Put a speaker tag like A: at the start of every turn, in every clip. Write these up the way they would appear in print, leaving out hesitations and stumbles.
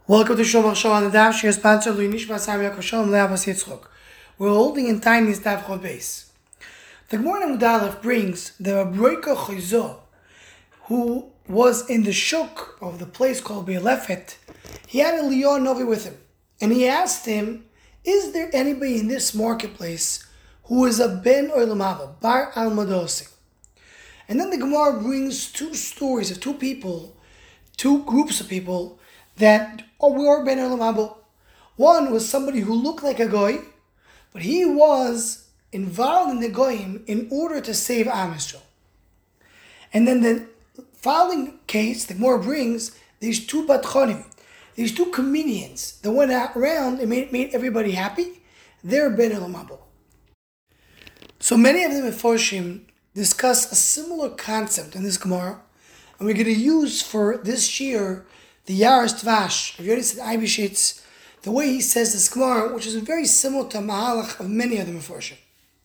A: Welcome to Shalom Shalom on the Daf. She is sponsored by Nishma Sam Yaakov Shalom Le'Abbas Yitzchok. We're holding in Tainis Daf Chod Beis. The Gemara in Mudalef brings the Rabroika Chayzo, who was in the shuk of the place called Be'elefet. He had a Lion Novi with him, and he asked him, "Is there anybody in this marketplace who is a Ben Olam Haba, Bar Al Madosi?" And then the Gemara brings two stories of two people, two groups of people that were Ben Olam Haba. One was somebody who looked like a goy, but he was involved in the goyim in order to save Am Yisrael. And then the following case, the Gemara brings these two batchonim, these two comedians that went out around and made everybody happy. They're Ben Olam Haba. So many of the Meforshim discuss a similar concept in this Gemara, and we're going to use for this year the Yaris Tvash of Yonis and Eibishitz, the way he says this Gemara, which is very similar to Mahalach of many of the Meforshim.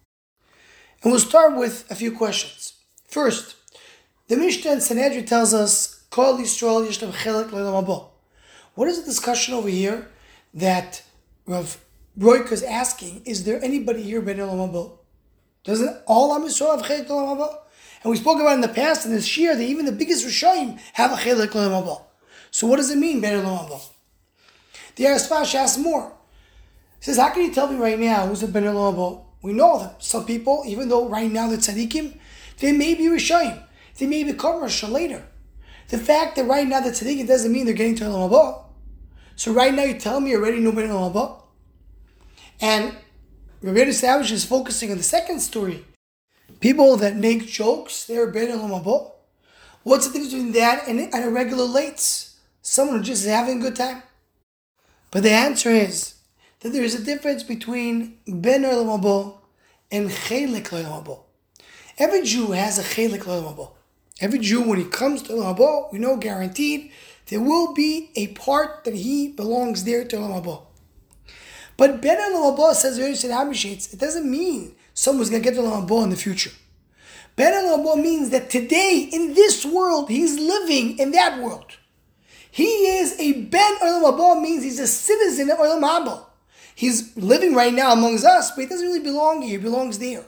A: And we'll start with a few questions. First, the Mishnah in Sanhedrin tells us, Kol Yisrael Yishlam Chelek L'Olam Haba. What is the discussion over here that Rav Broika is asking? Is there anybody here Ben Olam Haba? Doesn't all Am Yisrael have Chelek L'Olam Haba? And we spoke about in the past in this year that even the biggest Rishayim have a Chelek L'Olam Haba. So what does it mean, Ben Olam Haba? The Yaris Tvash asks more. He says, how can you tell me right now who's a Ben Olam Haba? We know that some people, even though right now they're tzaddikim, they may be Rishayim. They may become Rasha later. The fact that right now they're tzaddikim doesn't mean they're getting to Olam Haba. So right now you tell me you already know Ben Olam Haba? And Rabbi Savage is focusing on the second story. People that make jokes, they're Ben Olam Haba. What's the difference between that and a regular lates? Someone who just is having a good time? But the answer is that there is a difference between Ben Olam Haba and Chelek L'Olam Haba. Every Jew has a Chelek L'Olam Haba. Every Jew, when he comes to Olam Haba, we know guaranteed there will be a part that he belongs there to Olam Haba. But Ben Olam Haba says it doesn't mean someone's going to get to Olam Haba in the future. Ben Olam Haba means that today, in this world, he's living in that world. He is a Ben Olam Haba, means he's a citizen of Olam Haba. He's living right now amongst us, but he doesn't really belong here, he belongs there.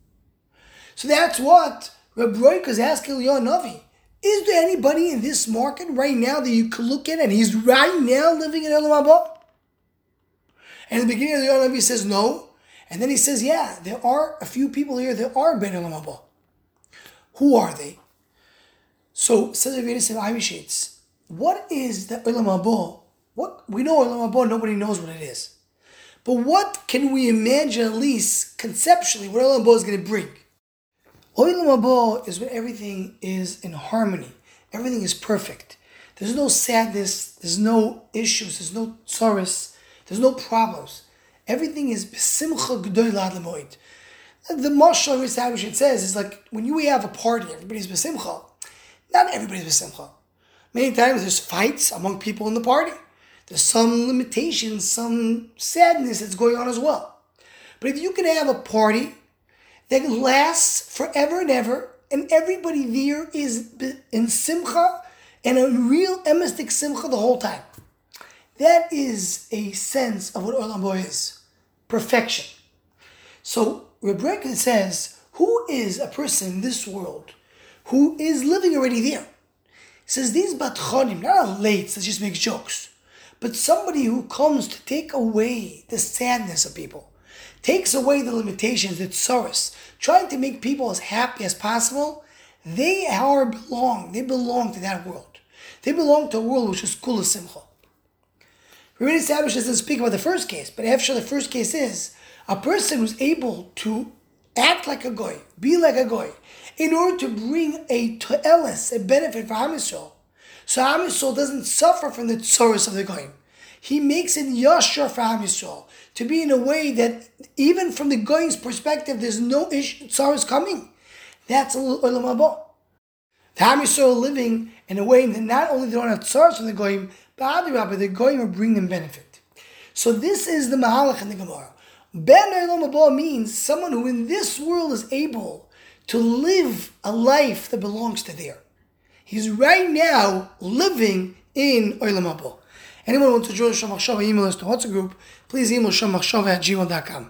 A: So that's what Rabbi Broika is asking Eliyahu Navi. Is there anybody in this market right now that you could look at and he's right now living in Olam Haba? And in the beginning of Eliyahu Navi says no, and then he says, yeah, there are a few people here that are Ben Olam Haba. Who are they? So, says Rabbi Yisrael, what is the Olam Haba? What we know Olam Haba, nobody knows what it is. But what can we imagine, at least conceptually, what Olam Haba is going to bring? Olam Haba is when everything is in harmony. Everything is perfect. There's no sadness, there's no issues, there's no tsaros, there's no problems. Everything is b'simcha g'dola ad l'moed. The mashal Rishabishin says is like when you have a party, everybody's b'simcha. Not everybody's b'simcha. Many times there's fights among people in the party. There's some limitations, some sadness that's going on as well. But if you can have a party that lasts forever and ever, and everybody there is in simcha, and a real emistic simcha the whole time, that is a sense of what Olam Haba is. Perfection. So Rabbi Broika says, who is a person in this world who is living already there? He says, these batchonim, not a lates that just makes jokes, but somebody who comes to take away the sadness of people, takes away the limitations, the tsaros, trying to make people as happy as possible. They belong to that world. They belong to a world which is kula simcha. Rabbi Sabish doesn't speak about the first case, but after the first case is a person who's able to act like a goy, be like a goy, in order to bring a to'eles, a benefit for Am Yisrael. So Am Yisrael doesn't suffer from the tsaros of the goyim. He makes it yashar for Am Yisrael, to be in a way that even from the goyim's perspective, there's no tsaros coming. That's Olam Haba. The Am Yisrael living in a way that not only they don't have tsaros from the goyim, but the goyim will bring them benefit. So this is the mahalach in the Gemara. Ben Olam Haba means someone who in this world is able to live a life that belongs to there. He's right now living in Olam Haba. Anyone who wants to join Shom Machshava email list to WhatsApp group, please email shommachshava@gmail.com.